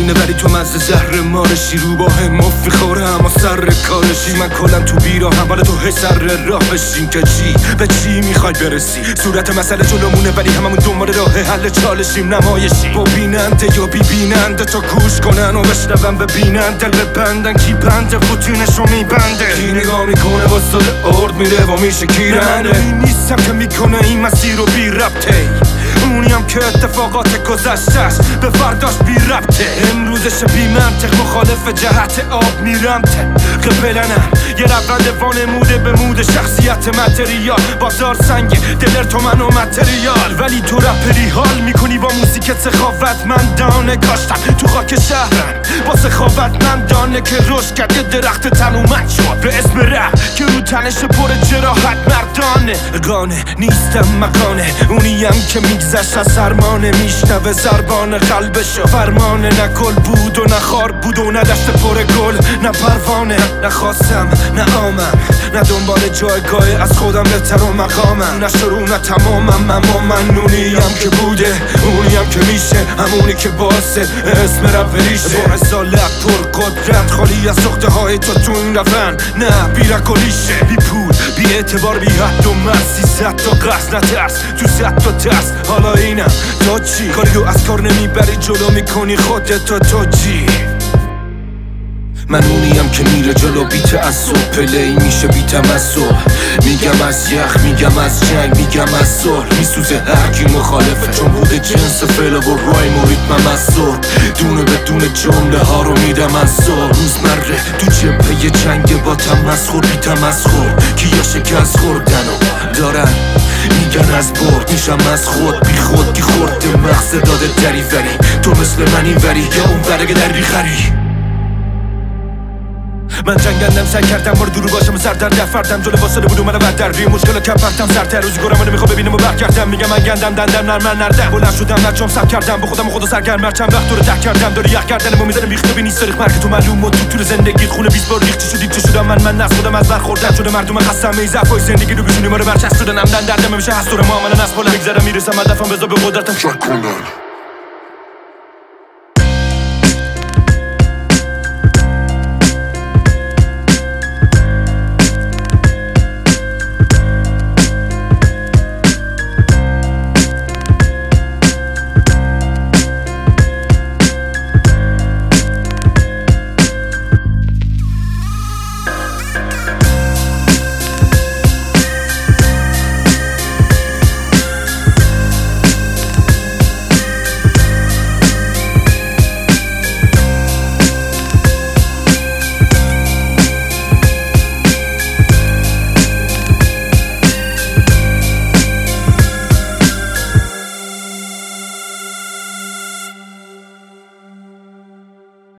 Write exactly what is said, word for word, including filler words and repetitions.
میمونه ولی تو مزه زهر مارشی. رو با هم مفیخوره اما سر کارشی. من کلم تو بیرا هم ولی تو سر راه بشین که چی به چی میخوای برسی. صورت مسئله جلومونه ولی هممون دنبال راه حل چالشیم. نمایشی با بیننده یا بی بیننده تا گوش کنن و بشنون ببینن دل ببندن کی بنده فوتونشو میبنده. کی نگاه میکنه با سال ارد میره و میشه گیرنده. نه من نیستم که میکنه این مسیر رو بی ربطه. اونیم که اتفاقات گذشتش به فرداش بی ربطه. امروزش بی منطق مخالف جهت آب میرم قبلنم. یه روند وانموده به مود شخصیت متریال. بازار سنگ دلر تو من و متریال. ولی تو رپری حال میکنی با موسیقی سخاوت مندانه. کاشتم تو خاک شهرم با سخاوت مندانه که رشد کرده درخت تنومت شد به اسم رپ که رو تنش پر جراحت مردانه. گانه نیستم مکانه اونیم که میگذشت از سرمانه. میشنوه زربان قلبشو فرمانه. نه گل بود و نه خار بود و نه دشت پر گل نه پروانه. نخواستم نه آمم نه دنبال جایگاه از خودم بهتر و مقامم. نه شروع نه تمامم اما من اونیم که بوده اونیم که میشه همونی که باعث اسم رپ ریشه. با رسالت پر قدرت خالی از سخته های تو تو این روند. نه بی رکولیشه بی پول بی اعتبار بی حد و مرز. سیزد تا قصد نترس تو زد تا ترس. حالا اینم تو چی کاری رو از کار نمیبری جلو میکنی خودت تو تو چی. من اونیم که میره جلو بی تعصب. پلی میشه بی تمسخر. میگم از یخ میگم از جنگ میگم از صلح. میسوزه هرکی مخالفه چون بوده جنس فعل و رایم و ریتمم از صلح. دونه به دونه جمله ها رو میدم از صلح. روزمره تو جبهه جنگ با تمسخر بی تمسخر. کیا شکست خوردن و دارن میگن از برد میشم از خود بی خود کی خورده مغز داده دری وری. تو مثل من این وری یا اون ورگه در بیخری. من جنگندم سعی کردم بار دورو باشم سردر دفردم. جلو واسده بود اومدم در روی مشکل کم پرتم سرتر. روزی گرم رو میخوام ببینم و برگردم. میگم من گندم دندم نرمن نردم. بلند شدم نجام سب کردم با خودم و خدا سرگرم. چند وقت تو رو ته کردم داری یخ کردنمو میزنم ریخته بی نیست تاریخ مرگ تو معلوم و تو طول زندگیت خونه بیست بار ریخت. چی شدی چی شدم من من نس خودم از برخوردن شده مردم خستم. ای ضعفای زندگی رو گوشونی ما رو برچسب شدن. عمدن دردم میشه هست دور ما من نس بالا میگذرم میرسم هدفم بذار به قدرتم شک کنن.